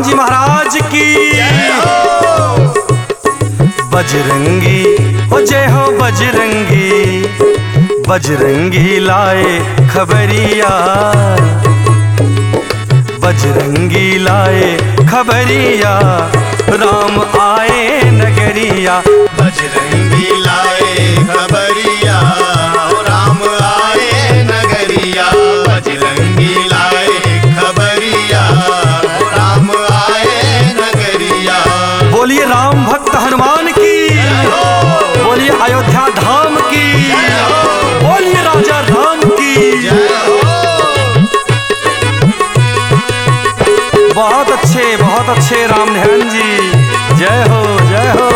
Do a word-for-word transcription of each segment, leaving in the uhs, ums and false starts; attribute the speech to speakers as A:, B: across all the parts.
A: जी महाराज की। बजरंगी हो जय हो बजरंगी, बजरंगी लाए खबरिया, बजरंगी लाए खबरिया, राम आए नगरिया।
B: बजरंगी लाए खबरिया, राम आए नगरिया। बजरंगी लाए खबरिया, राम आए नगरिया।
A: बोलिए राम भक्त हनुमान की, बोलिए अयोध्या धाम की, बोलिए राजा राम की। बहुत अच्छे बहुत अच्छे राम ध्यान जी, जय हो जय हो।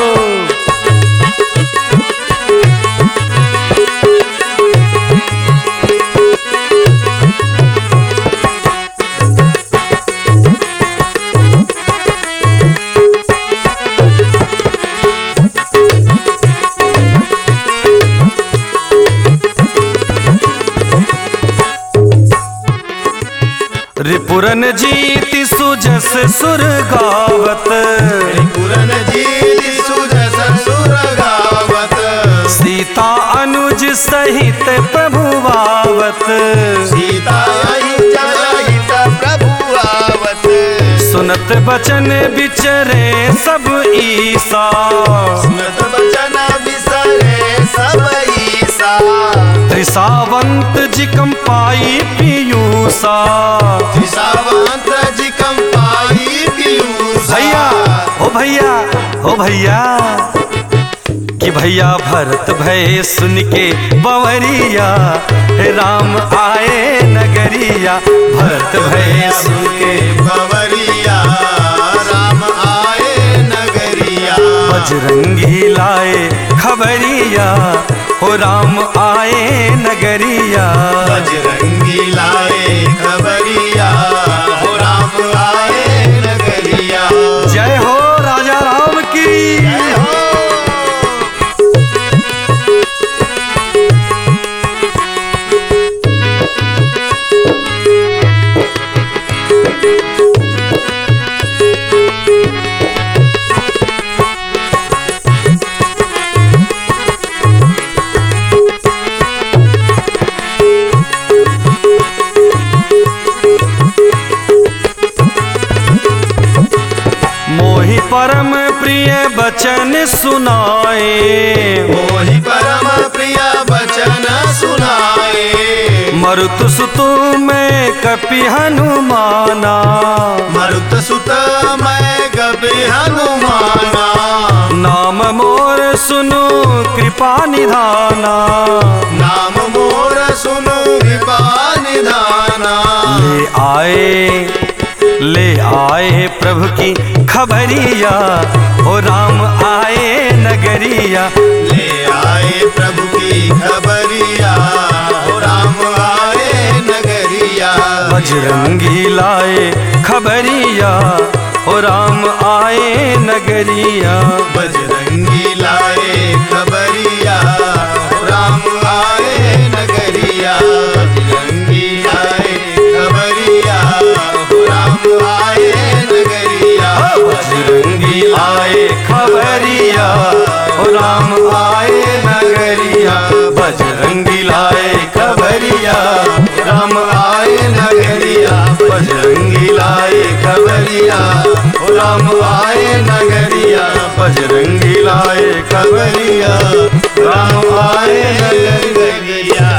A: रिपुरन जीति सुजस सुर गावत,
B: रिपुरन जीति सुजस सुर गावत।
A: सीता अनुज सहित प्रभु आवत,
B: सीता अनुज सहित प्रभु आवत।
A: सुनत बचन बिचरे सब ईसा,
B: सुनत बचन बिसरे सब ईसा।
A: त्रिसावंत जी कंपाई पीयूषा,
B: त्रिसावंत जी कंपाई पीयूषा।
A: भैया हो भैया हो भैया कि भैया भरत भय सुन के बंवरिया, राम आए नगरिया। भरत भय सुन के
B: बंवरिया, राम आए नगरिया।
A: बजरंगी लाए खबरिया, हो राम आए नगरिया।
B: बजरंगी लाए खबरिया, हो राम आए नगरिया।
A: जय हो राजा राम की।
B: जय हो।
A: परम प्रिय बचन सुनाए,
B: मोहि परम प्रिय बचन सुनाए।
A: मरुत सुतु मैं कपि हनुमाना,
B: मरुत सुत मैं कपि हनुमाना।
A: नाम मोर सुनु कृपा निधाना,
B: नाम मोर सुनु कृपा निधाना।
A: ले आए ले आए प्रभु की खबरिया, ओ राम आए नगरिया।
B: ले आए प्रभु की खबरिया, ओ राम आए नगरिया।
A: बजरंगी लाए खबरिया, ओ राम आए नगरिया।
B: बजरंगी लाए खबरिया, ओ राम आए नगरिया। बजरंगी लाए खबरिया, ओ राम आए नगरिया।
A: बजरंगी आए खबरिया, ओ राम आए नगरिया। बजरंगी लाए खबरिया, राम आए नगरिया। बजरंगी लाए खबरिया, ओ राम आए नगरिया। बजरंगी लाए खबरिया, राम आए नगरिया।